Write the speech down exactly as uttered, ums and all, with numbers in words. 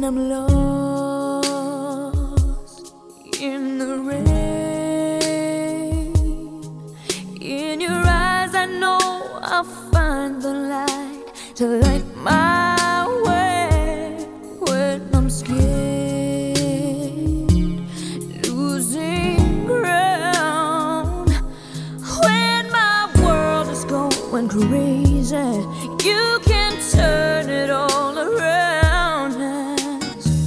when I'm lost in the rain. In your eyes I know I'll find the light to light my